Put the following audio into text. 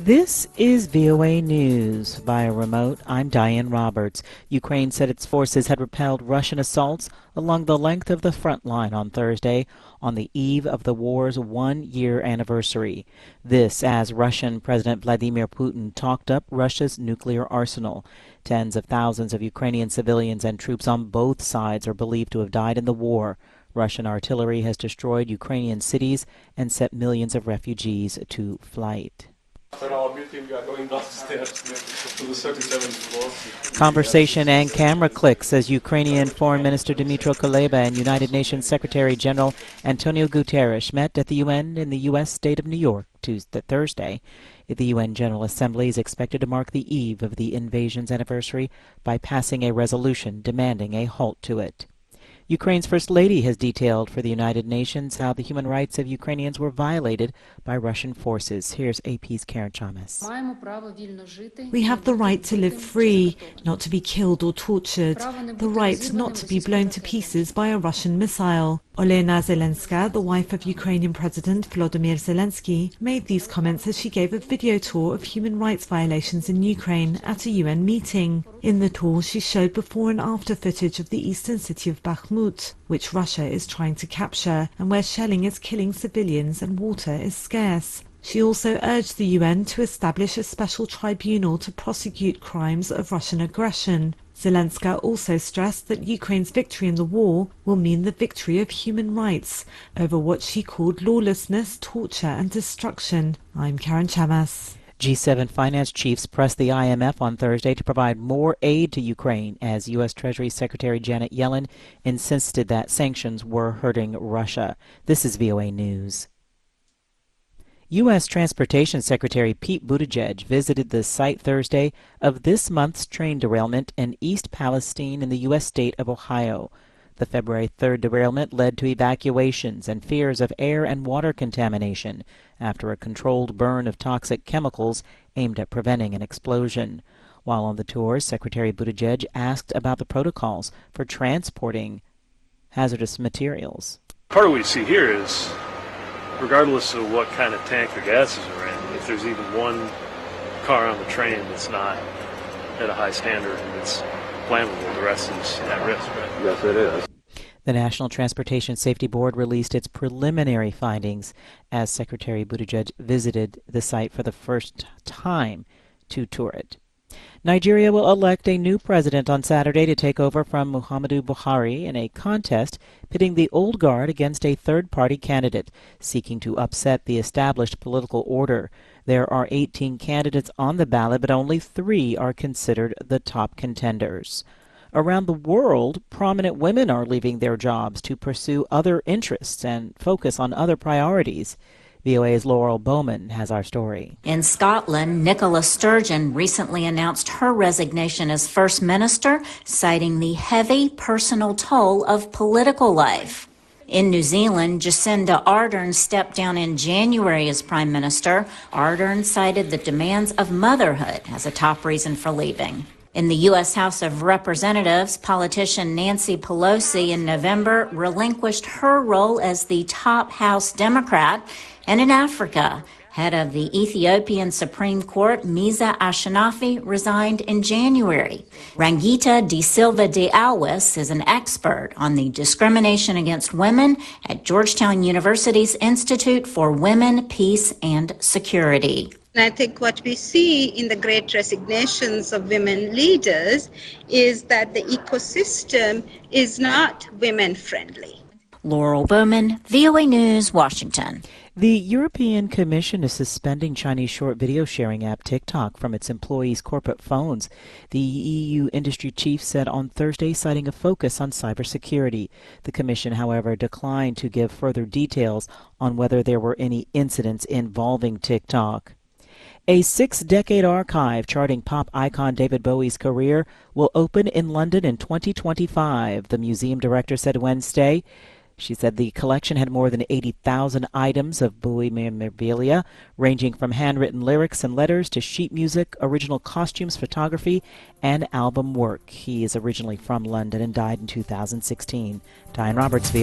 This is VOA News. Via remote, I'm Diane Roberts. Ukraine said its forces had repelled Russian assaults along the length of the front line on Thursday, on the eve of the war's one-year anniversary. This as Russian President Vladimir Putin talked up Russia's nuclear arsenal. Tens of thousands of Ukrainian civilians and troops on both sides are believed to have died in the war. Russian artillery has destroyed Ukrainian cities and set millions of refugees to flight. Conversation and camera clicks as Ukrainian Foreign Minister Dmytro Kuleba and United Nations Secretary General Antonio Guterres met at the UN in the U.S. state of New York Thursday. The UN General Assembly is expected to mark the eve of the invasion's anniversary by passing a resolution demanding a halt to it. Ukraine's First Lady has detailed for the United Nations how the human rights of Ukrainians were violated by Russian forces. Here's AP's Karen Chamas. We have the right to live free, not to be killed or tortured, the right not to be blown to pieces by a Russian missile. Olena Zelenska, the wife of Ukrainian President Volodymyr Zelensky, made these comments as she gave a video tour of human rights violations in Ukraine at a UN meeting. In the tour, she showed before and after footage of the eastern city of Bakhmut, which Russia is trying to capture, and where shelling is killing civilians and water is scarce. She also urged the UN to establish a special tribunal to prosecute crimes of Russian aggression. Zelenska also stressed that Ukraine's victory in the war will mean the victory of human rights over what she called lawlessness, torture and destruction. I'm Karen Chamas. G7 finance chiefs pressed the IMF on Thursday to provide more aid to Ukraine as U.S. Treasury Secretary Janet Yellen insisted that sanctions were hurting Russia. This is VOA News. U.S. Transportation Secretary Pete Buttigieg visited the site Thursday of this month's train derailment in East Palestine in the U.S. state of Ohio. The February 3rd derailment led to evacuations and fears of air and water contamination after a controlled burn of toxic chemicals aimed at preventing an explosion. While on the tour, Secretary Buttigieg asked about the protocols for transporting hazardous materials. Part of what you see here is, regardless of what kind of tank or gases are in, if there's even one car on the train that's not at a high standard and it's flammable, the rest is at risk, right? Yes, it is. The National Transportation Safety Board released its preliminary findings as Secretary Buttigieg visited the site for the first time to tour it. Nigeria will elect a new president on Saturday to take over from Muhammadu Buhari in a contest pitting the old guard against a third-party candidate seeking to upset the established political order. There are 18 candidates on the ballot, but only 3 are considered the top contenders. Around the world, prominent women are leaving their jobs to pursue other interests and focus on other priorities. VOA's Laurel Bowman has our story. In Scotland, Nicola Sturgeon recently announced her resignation as First Minister, citing the heavy personal toll of political life. In New Zealand, Jacinda Ardern stepped down in January as Prime Minister. Ardern cited the demands of motherhood as a top reason for leaving. In the U.S. House of Representatives, politician Nancy Pelosi in November relinquished her role as the top House Democrat. And in Africa, head of the Ethiopian Supreme Court, Misa Ashanafi, resigned in January. Rangita de Silva de Alves is an expert on the discrimination against women at Georgetown University's Institute for Women, Peace, and Security. And I think what we see in the great resignations of women leaders is that the ecosystem is not women-friendly. Laurel Bowman, VOA News, Washington. The European Commission is suspending Chinese short video sharing app TikTok from its employees' corporate phones. The EU industry chief said on Thursday, citing a focus on cybersecurity. The Commission, however, declined to give further details on whether there were any incidents involving TikTok. A 6-decade archive charting pop icon David Bowie's career will open in London in 2025, the museum director said Wednesday. She said the collection had more than 80,000 items of Bowie memorabilia, ranging from handwritten lyrics and letters to sheet music, original costumes, photography, and album work. He is originally from London and died in 2016. Diane Roberts,